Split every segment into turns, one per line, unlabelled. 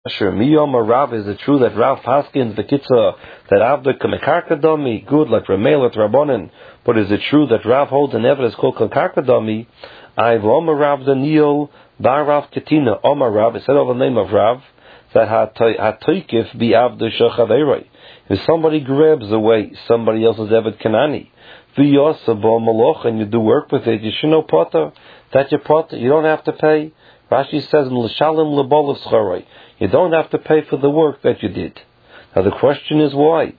Miyom Rav, is it true that Rav Paskins the Kitzah that Avda Kamekarka Dami, good like Ramel at Rabbanan, but is it true that Rav holds an evidence called Kamekarka Dami? I've Omar Rav Daniel Bar Rav Ketina Omar Rav. It said over the name of Rav that Hatoikif be Avda Shachaveiroi. If somebody grabs away somebody else's Eved Kanani, V'yosa Bo Maloch, and you do work with it, you should know Potter that you Potter. You don't have to pay. Rashi says L'shalim L'bolav Schoroi. You don't have to pay for the work that you did. Now the question is why?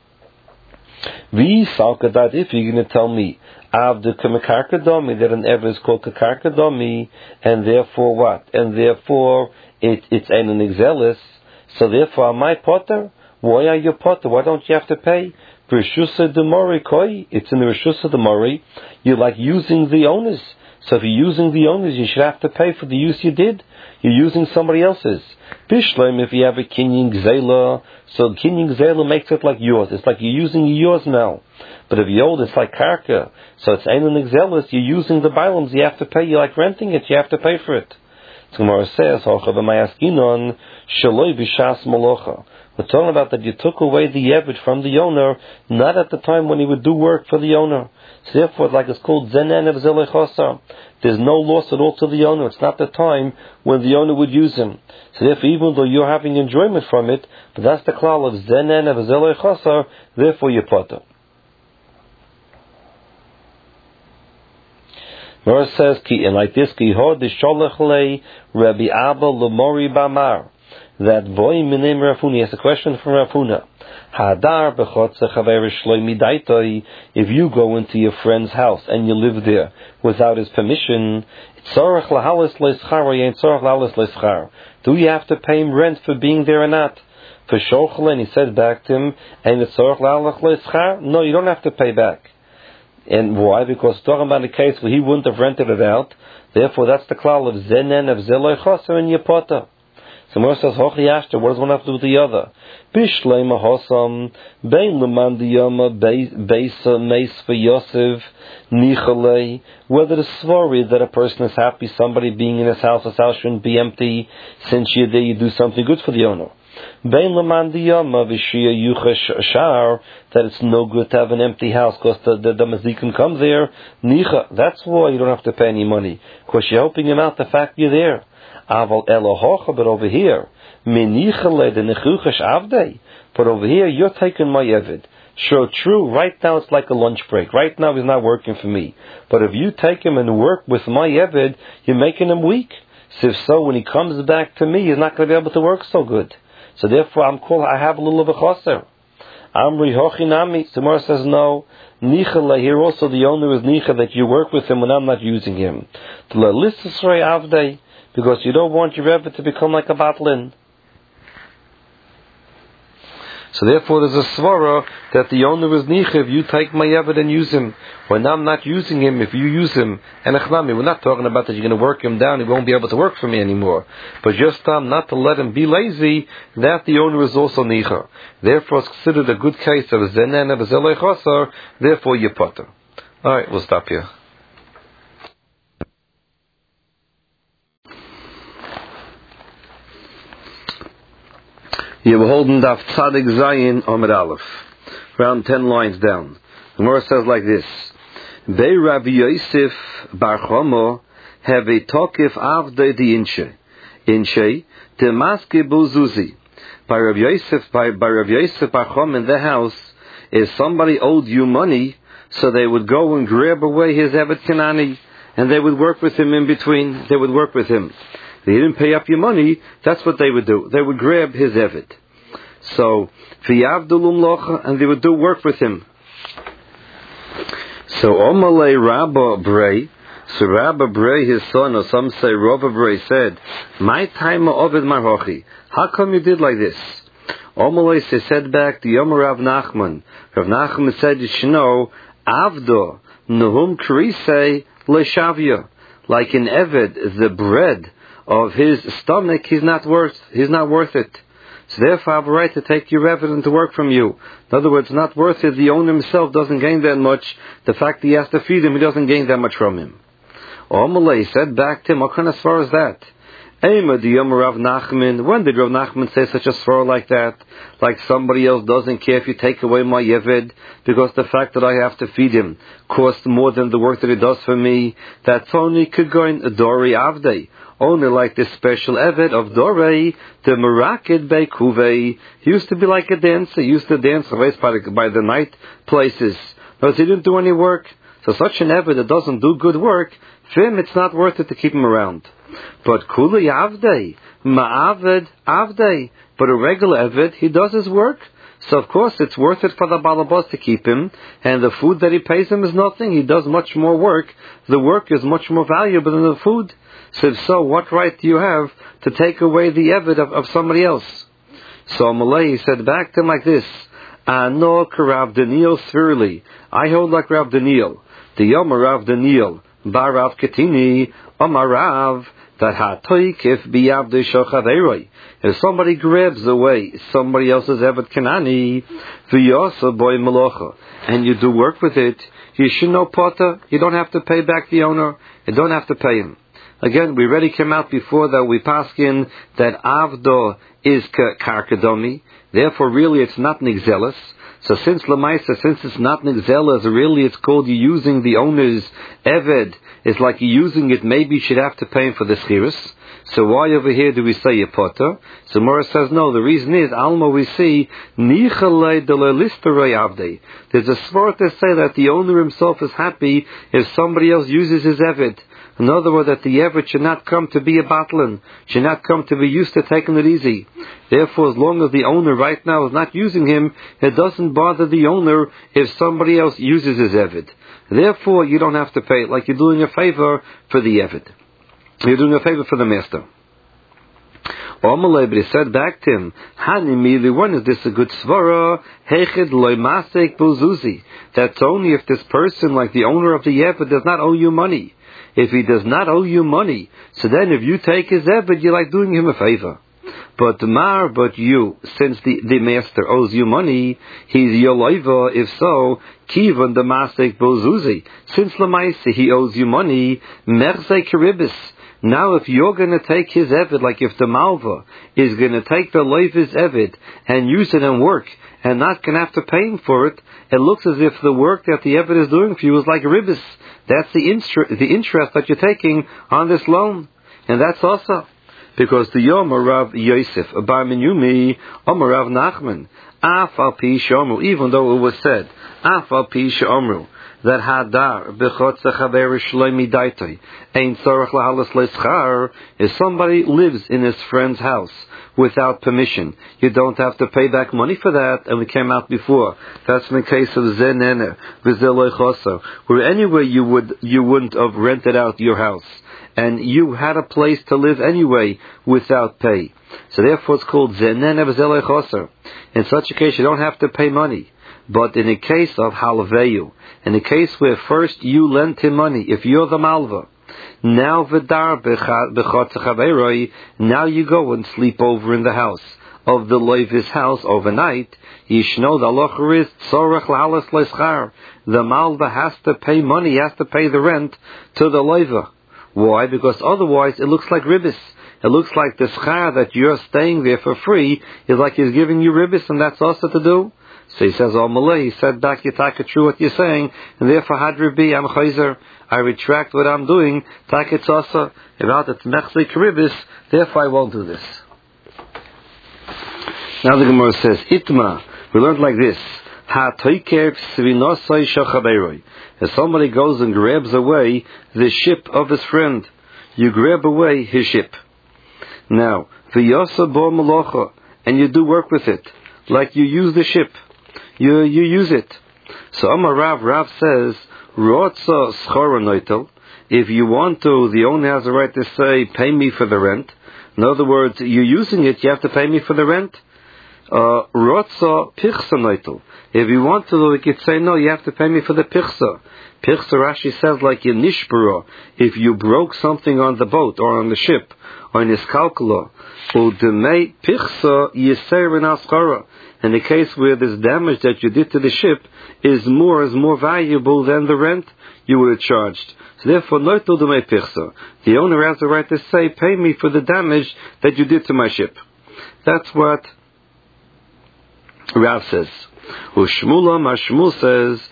That if you're going to tell me Avdu Kamekarka Domi, that an ever is called Kakarka Domi, and therefore what? And therefore it's an exelis, so therefore am I Potter? Why are you Potter? Why don't you have to pay? Rishusa de Mori Koi, it's in the Rishusa de Mori, you're like using the owners. So if you're using the owners, you should have to pay for the use you did. You're using somebody else's. Bishleim, if you have a Kinyin Gzela, so Kinyin Gzela makes it like yours. It's like you're using yours now. But if you old, it's like Karka. So it's Einon Gzelas, you're using the Bailams, you have to pay. You're like renting it, you have to pay for it. So Gemara says, Shaloi Bishas Malocha. We're talking about that you took away the Yevid from the owner, not at the time when he would do work for the owner. So therefore, like it's called Zenen of Zelechosar. There's no loss at all to the owner. It's not the time when the owner would use him. So therefore, even though you're having enjoyment from it, but that's the klal of Zenen of Zelechosar, therefore you potter. Mora says, and like this, Ki hod Sholech le Rabbi Abba Lemori Bamar. That boy minim Rafuni has a question from Rafuna. Hadar bechotze chaver shloimi daitoi. If you go into your friend's house and you live there without his permission, tzorach lahalis leischar or ain't tzorach lahalis leischar. Do you have to pay him rent for being there or not? For shochle, and he said back to him, and it's tzorach lahalis leischar. No, you don't have to pay back. And why? Because talking about a case where he wouldn't have rented it out. Therefore, that's the klal of zenen of zeloi choser and yepota. So Moshe says, Hochi Yashta, what does one have to do with the other? Bishleima Hosam, Bein Lemandiyama, Beisa, Meis for Yosef, Nichalei, whether the svari that a person is happy, somebody being in his house shouldn't be empty, since you're there, you do something good for the owner. Bein Lemandiyama, Vishia Yucha Shar, that it's no good to have an empty house, because the Mazikim come there, Nicha, that's why you don't have to pay any money, because you're helping him out the fact you're there. Aval Elohocha, but over here, Menichale the Nechuchash Avdei. But over here, you're taking my Evid. Sure, true, right now it's like a lunch break. Right now he's not working for me. But if you take him and work with my Evid, you're making him weak. So if so, when he comes back to me, he's not going to be able to work so good. So therefore, I have a little of a choser. Amri Hochinami. Tomorrow says no. Nichale, here also the owner is Nicha, that you work with him when I'm not using him. Tlelisasrei Avdei. Because you don't want your Rebbe to become like a batlin. So therefore there's a svara that the owner is nicha if you take my Rebbe and use him. When I'm not using him, if you use him, and echnami, we're not talking about that you're going to work him down, he won't be able to work for me anymore. But just not to let him be lazy, that the owner is also nicha. Therefore it's considered a good case of zenen of zelei chosar, therefore you potter. Alright, we'll stop here. We're holding Daf Tzadik Zayin Amud Aleph, around 10 lines down. The Gemara says like this: Bei Rabbi Yosef Bar Chomo have a tokif avdei the inche demaske buzuzi. By Rabbi Yosef Bar Chomo in the house, if somebody owed you money, so they would go and grab away his Evet Kanani, and they would work with him in between. They would work with him. They didn't pay up your money, that's what they would do. They would grab his Evid. So, and they would do work with him. So, Omalei Rabba Brei, so Rabba Brei, his son, or some say Rabba Brei, said, my time Ovid Marhochi, how come you did like this? Omalei said back to Yom Rav Nachman. Rav Nachman said, you should know, Avdo, Nahum Karisei, Leshavia. Like in Evid, the bread of his stomach, he's not worth it. So therefore I have a right to take your evidence to work from you. In other words, not worth it. The owner himself doesn't gain that much. The fact that he has to feed him, he doesn't gain that much from him. Omalei said back to him, what kind of svara is that? Ema diyom Rav Nachman. When did Rav Nachman say such a svara like that? Like somebody else doesn't care if you take away my Yeved, because the fact that I have to feed him costs more than the work that he does for me. That's only Kegoin Dori Avdei. Only like this special Eved of Dorei, the Merakid Bei Kuvei. He used to be like a dancer. He used to dance by the night places. But he didn't do any work. So such an Eved that doesn't do good work, for him it's not worth it to keep him around. But Kuli Avdei, Ma'aved Avdei. But a regular Eved, he does his work. So of course it's worth it for the Balabas to keep him, and the food that he pays him is nothing. He does much more work. The work is much more valuable than the food. So if so, what right do you have to take away the Eved of somebody else? So Malay said back to him like this, Ano Rav Daniel Svirli. I hold like Rav Daniel. The Yom Rav Daniel, Bar Rav Ketini, Amarav, that hatoikif biyavdei shochaveiroi. If somebody grabs away somebody else's Eved Kanani, v'yosa boy melocha, and you do work with it, you should know potter. You don't have to pay back the owner. You don't have to pay him. Again, we already came out before that we paskin that avdo is karkadomi. Therefore, really, it's not nigzelis. So since Lamaisa, since it's not nigzelis, really it's called you using the owner's Eved. It's like you using it, maybe you should have to pay him for the schiris. So why over here do we say a potter? So Morris says no, the reason is, Alma we see, Nichalei de listerei avdei. There's a svara to say that the owner himself is happy if somebody else uses his Eved. In other words, that the Eved should not come to be a battling, should not come to be used to taking it easy. Therefore, as long as the owner right now is not using him, it doesn't bother the owner if somebody else uses his Eved. Therefore, you don't have to pay it, like you're doing a favor for the Eved. You're doing a favor for the master. Omalei, but he said back to him, Hanimili, when is this a good svara? Heched loy masek buzuzi. That's only if this person, like the owner of the Eved, does not owe you money. If he does not owe you money, so then if you take his Eved, you're like doing him a favor. But you, since the master owes you money, he's your loiva. If so, kivan the masek bozuzi. Since lemaise he owes you money, merze karibis. Now if you're going to take his Eved, like if the malva is going to take the loiva's Eved and use it and work, and not going to have to pay him for it, it looks as if the work that the Eved is doing for you is like ribis. That's the interest that you're taking on this loan. And that's also because the Yom Rav Yosef, Bar Minyumi, Rav Nachman, Af al Pi Shomru, even though it was said, Af al Pi Shomru, that Hadar, Bechotze Chaver Shloimi Daitoi, Ein Tzorach Lahalas Leischar, if somebody lives in his friend's house without permission, you don't have to pay back money for that, and we came out before. That's in the case of Zenener, Vizeloi Choser, where anyway you wouldn't have rented out your house, and you had a place to live anyway without pay. So therefore it's called Zenener Vizeloi Choser. In such a case you don't have to pay money. But in the case of halveyu, in the case where first you lent him money, if you're the malva, now v'dar b'chotz chaveroi, now you go and sleep over in the house of the loivis house overnight, yishno the halacha is tzorech lahalas leischar. The malva has to pay money, has to pay the rent to the loiva. Why? Because otherwise it looks like ribis. It looks like the schar that you're staying there for free is like he's giving you ribis, and that's also to do. So he says, Malay, he said back, Yitaka, true what you're saying, and therefore, Hadribi, I'm chayzer, I retract what I'm doing, Takit Sasa, about it's Mechzi Karibis, therefore I won't do this. Now the Gemara says, Itma, we learned like this, Ha toikev svinosai shachaberoi. If somebody goes and grabs away the ship of his friend, you grab away his ship. Now, v'yosa bo malocha, and you do work with it, like you use the ship. You use it. So Amar Rav says, Rotza schora noitel. If you want to, the owner has a right to say, pay me for the rent. In other words, you're using it, you have to pay me for the rent. Rotza pichsa noitel. If you want to, we could say, no, you have to pay me for the pichsa. Pichsa, Rashi says, like in nishbara, if you broke something on the boat or on the ship, or in iskalkula, udemei pichsa yiserin askara. In the case where this damage that you did to the ship is more valuable than the rent you would have charged. So therefore, noitel udemei pichsa. The owner has the right to say, pay me for the damage that you did to my ship. That's what Rav says. Ushmula Mashmul says,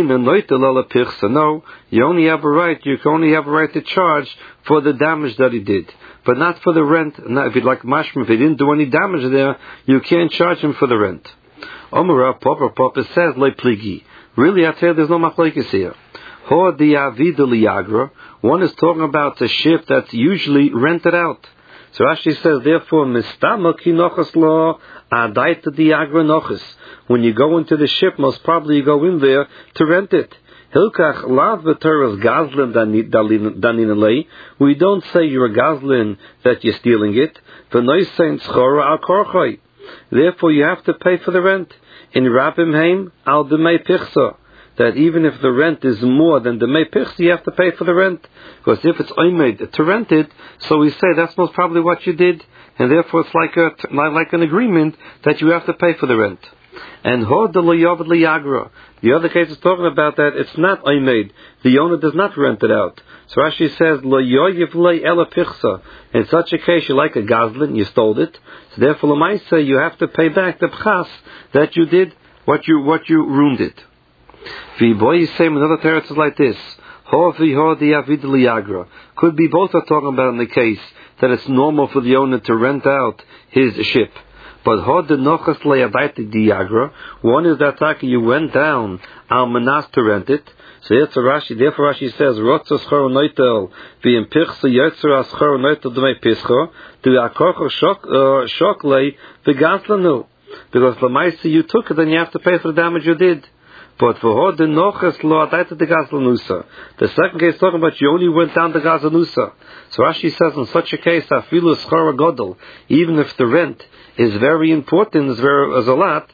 no, you only have a right to charge for the damage that he did, but not for the rent. Now, if you'd like mashma, if he didn't do any damage there, you can't charge him for the rent. Omara Papa says, le pligi. Really, I tell you, there's no machlekes here. Ho diavida liagra. One is talking about a ship that's usually rented out. So Rashi says, therefore, mistama ki nochas lo adaita diagra nochas. When you go into the ship, most probably you go in there to rent it. Hilkach lav v'teras gazlin danin alei. We don't say you're a gazlin that you're stealing it. V'noisein tzchora al korchoi. Therefore, you have to pay for the rent. In Rabim Haim al demei pichsa. That even if the rent is more than the demei pichsa, you have to pay for the rent. Because if it's oimed to rent it, so we say that's most probably what you did, and therefore it's like an agreement that you have to pay for the rent. And ho de lo yovad liyagra. The other case is talking about that it's not oimed. The owner does not rent it out. So Rashi says lo yoyev le ela pichsa. In such a case, you're like a gazlin, you stole it. So therefore, l'maisa, you have to pay back the pchas that you did, what you ruined it. V'boy same another teretz is like this. Ho v'ho diavid liyagra. Could be both are talking about in the case that it's normal for the owner to rent out his ship. But ho de nochas le'adaiti diagra. One is that you went down al manas to rent it. So therefore Rashi says rotza schor noitel v'im pichsa yotzer schor noitel d'mei pischa to akorcho shoklei v'gaslanu. Because l'maisa you took it and you have to pay for the damage you did. But for ho de nochas lo adaita de gaslanusa. The second case talking about you only went down the gaslanusa. So Rashi says in such a case afilu schor godel, even if the rent is very important, is a lot.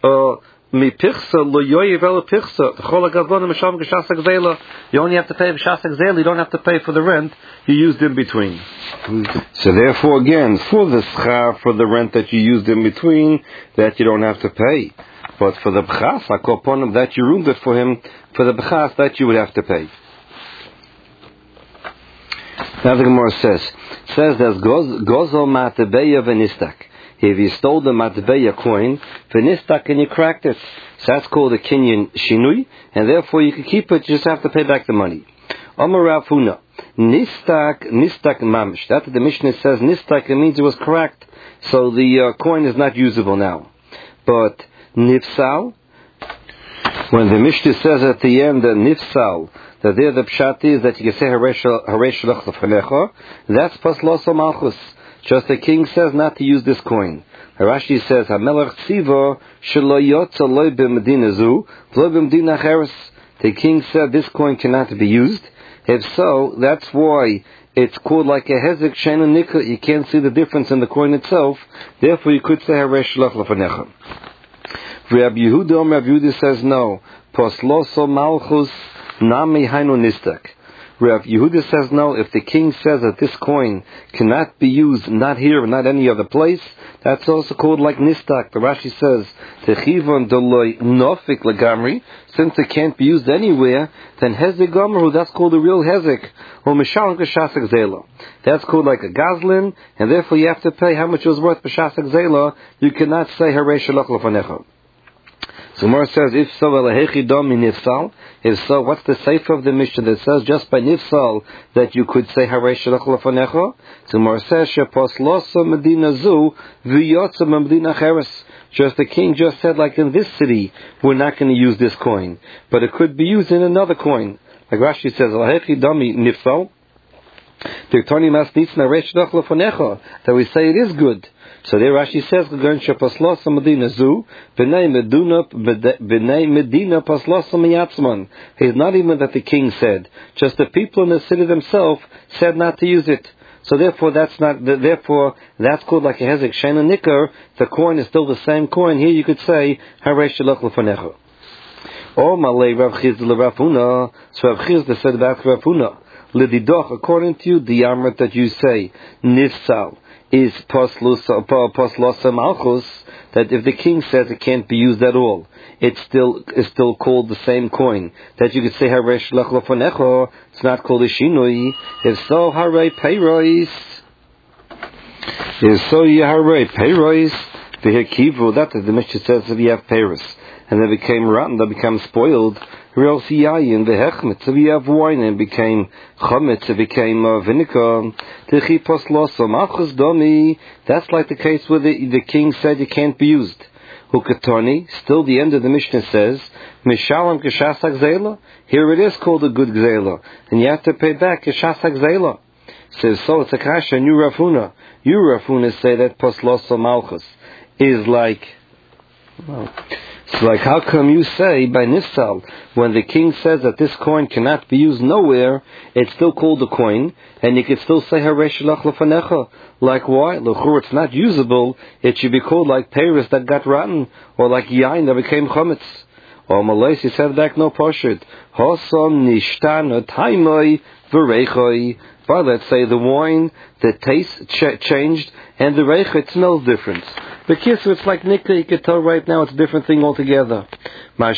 Mi pichsa lo yoyev el pichsa. Chol hagazlonim mishav geshas hagzela. You only have to pay geshas hagzela. You don't have to pay for the rent you used in between. So therefore, again, for the schar for the rent that you used in between, that you don't have to pay. But for the b'chas hakoponim that you ruined it for him, for the b'chas that you would have to pay. Now the Gemara says that gozo matabeya v'nistak. If you stole the matbeya coin, v'nistak, and you cracked it, so that's called a kinyan shinui, and therefore you can keep it, you just have to pay back the money. Amar Rav Huna, nistak mamish. That the Mishnah says nistak, it means it was cracked, so the coin is not usable now. But nifsal, when the Mishnah says at the end that nifsal, that there the pshat is that you can say haresh shalach l'fanecha, that's pasloso malchus. Just the king says not to use this coin. Rashi says, HaMelech tziva shelo yotza loy b'medina zu, loy b'medina acheres. The king said this coin cannot be used. If so, that's why it's called like a hezek she'enu nikra. You can't see the difference in the coin itself. Therefore, you could say haresh shalach l'fanecha. Rabbi Yehuda says no. Posloso malchus nami hainu nistak. Rav Yehuda says no. If the king says that this coin cannot be used, not here, not any other place, that's also called like nistak. The Rashi says techivon doloi nofik legamri. Since it can't be used anywhere, then hezek gomru, that's called a real hezek. Or mishalim k'shasek zela. That's called like a gazlin, and therefore you have to pay how much it was worth b'shasek zela. You cannot say harei shalach l'fanecha. So Gemara says, if so, nifsal. If so, what's the sefer of the Mishnah that says just by nifsal that you could say haresh shalach l'fanecha? So Gemara says, shepaslosa medina zu v'yotza medina cheres. Just the king just said, like in this city, we're not going to use this coin, but it could be used in another coin. Like Rashi says, lahechi dami nifsal. That we say it is good. So there Rashi says, He's not even that the king said. Just the people in the city themselves said not to use it. So therefore that's called like a hezek shein nikar. The coin is still the same coin. Here you could say harei shalach lefanecha. Or malei Rav Chizda leRav Huna. So Rav Chizda said about Rav Huna, l'didoch, according to you, the yamrit that you say nifsal is poslosa malchus, that if the king says it can't be used at all, it's still called the same coin. That you could say harei shalach lefanecha. It's not called a shinui. If so, harei peiros. If so, harei peiros. V'hekivu. That is the Mishnah says if you have peiros and they became rotten, they become spoiled. Real siyayin v'hechmet. If you have wine and it became chametz, it became vinegar. Techi posloso malchus domi. That's like the case where the king said it can't be used. Hukatoni. Still, the end of the Mishnah says mishalam keshasak zela. Here it is called a good gzela, and you have to pay back keshasak zela. Says so. It's a kasha. And you Rav Huna. You Rav Huna say that posloso malchus is like. Well, so like how come you say by Nifsal, when the king says that this coin cannot be used nowhere, it's still called a coin, and you can still say harei shalach lefanecha. Like why? L'chur, it's not usable, it should be called like peiros that got rotten, or like yain that became chametz. Or Malay, he said back no poshut. Hosom nishtana taimoi v'reichoi. But let's say the wine, the taste changed, and the reicha, it smells different. The kisser, it's like nikka, you can tell right now it's a different thing altogether. Here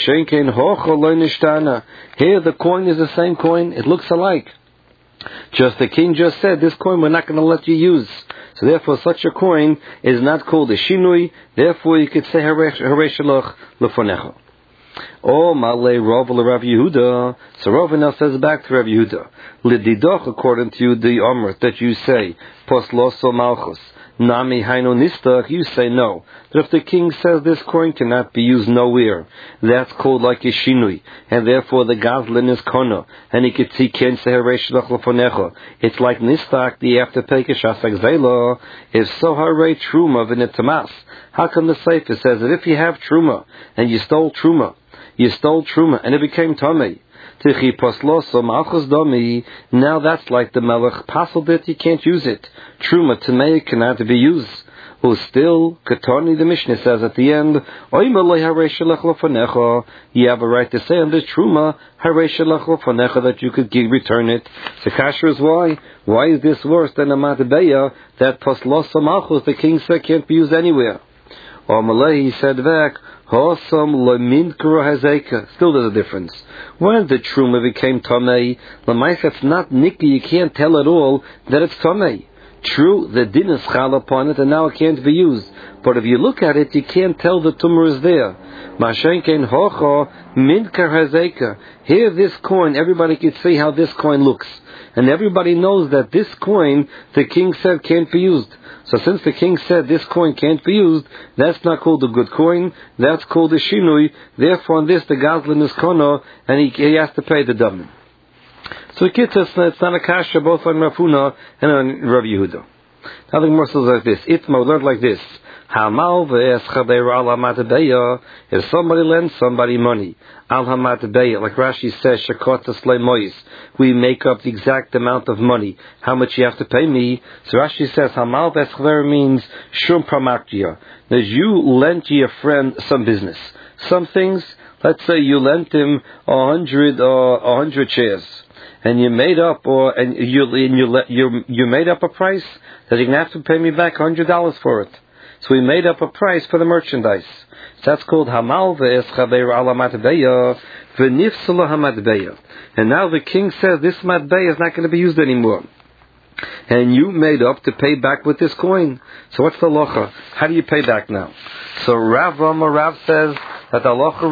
the coin is the same coin, it looks alike. Just the king just said, this coin we're not going to let you use. So therefore such a coin is not called a shinui, therefore you could say harei shalach lefanecha. Oh, Malay Rav Rav Yehuda. So Rav now says back to Rav Yehuda, l'didoch, according to the Amrit that you say, posloso malchus, nami haino nistach, you say no. That if the king says this coin cannot be used nowhere, that's called like a shinui, and therefore the gazlin is kono, and he can't say harei shalach lefanecha. It's like nistach, you have to pay keshasak zela. If so, harei truma v'netamas. How come the Sefer says that if you have truma, and you stole truma, and it became tamei, tichi posloso malchus domi, now that's like the melech pasul it, you can't use it. Truma tamei cannot be used. Or still, katoni, the Mishnah says at the end, oimalei harei shalach lefanecha, you have a right to say on this truma, harei shalach lefanecha, that you could return it. So kasher is why? Why is this worse than a matbeya that posloso malchus, the king said, can't be used anywhere? Or Malay, he said back, still there's a difference. When the truma became tamei, l'maisa it's not nikki, you can't tell at all that it's tamei. True, the din is chal upon it, and now it can't be used. But if you look at it, you can't tell the tumor is there. Mashenkein hocha minkar hazeka. Here, this coin, everybody can see how this coin looks, and everybody knows that this coin, the king said, can't be used. So since the king said this coin can't be used, that's not called a good coin, that's called a shinui. Therefore on this the gazlin is kono, and he has to pay the damin. So it's not a kasha both on Rav Huna and on Rav Yehuda. Now the Gemara says like this, Itma learned like this, if somebody lends somebody money, al hamatbeya, like Rashi says, we make up the exact amount of money, how much you have to pay me. So Rashi says, hamal v'eschver means shum pramaktia, that you lent your friend some business, some things. Let's say you lent him 100 shares, and you made up, you made up a price that you're gonna have to pay me back $100 for it. So we made up a price for the merchandise. So that's called hamal ve'eschaber ala matbeya v'nifsala hamatbeya. And now the king says this matbeya is not going to be used anymore, and you made up to pay back with this coin. So what's the halacha? How do you pay back now? So Rav says that the halacha